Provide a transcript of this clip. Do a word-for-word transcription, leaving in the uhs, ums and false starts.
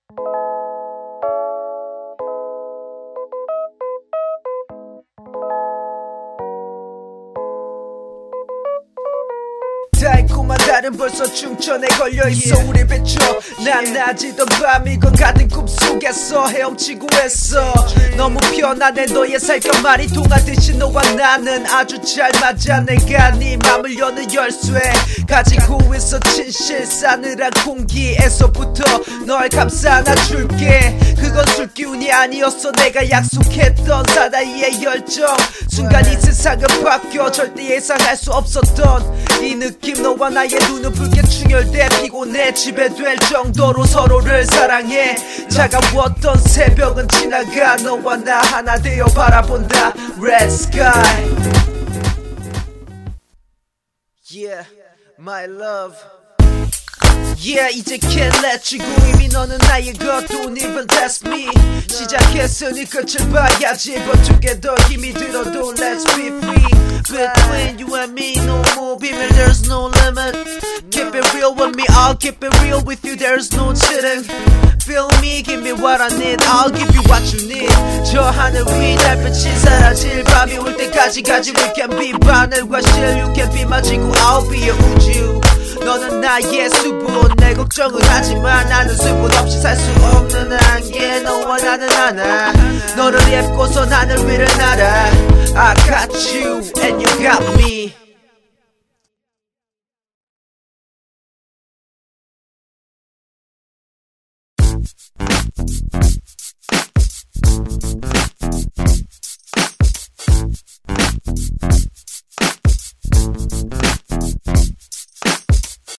달콤한 달은 벌써 충천에 걸려있어. 우리 비춰 난 낮이던 밤이건 같은 꿈속에서 헤엄치고 했어. 너무 편안해 너의 살결말이 통하듯이 너와 나는 아주 잘 맞아. 내가 네 맘을 여는 열쇠 가지고 있어. 진실 싸늘한 공기에서부터 널 감싸 안아줄게. 그건 술기운이 아니었어. 내가 약속했던 사나이의 열정. 순간 이 세상은 바뀌어 절대 예상할 수 없었던 이 느낌. 너와 나의 눈은 붉게 충혈돼 피곤해 지배될 정도로 서로를 사랑해. 차가웠던 새벽은 지나가 너와 나 하나 되어 바라본다 Red Sky. Yeah, my love. Yeah, 이제 can't let you go. 이미 너는 나의 것 Don't even test me. 시작했으니 끝을 봐야지. But together 힘이 들어도 let's be free. Between you and me no more 비밀 there's no limit. Keep it real with me, I'll keep it real with you. There's no cheating. Feel me, give me what I need, I'll give you what you need. 저 하늘 위 달빛이 사라질 밤이 올 때까지 가지. We can be 바늘과 실 You can be my 지구 I'll be your 우주. 너는 나의 수분. 내 걱정은 하지만 나는 수분 없이 살 수 없는 한계. 너와 나는 하나. 너를 앱고서 하늘 위를 날아. I got you and you got me.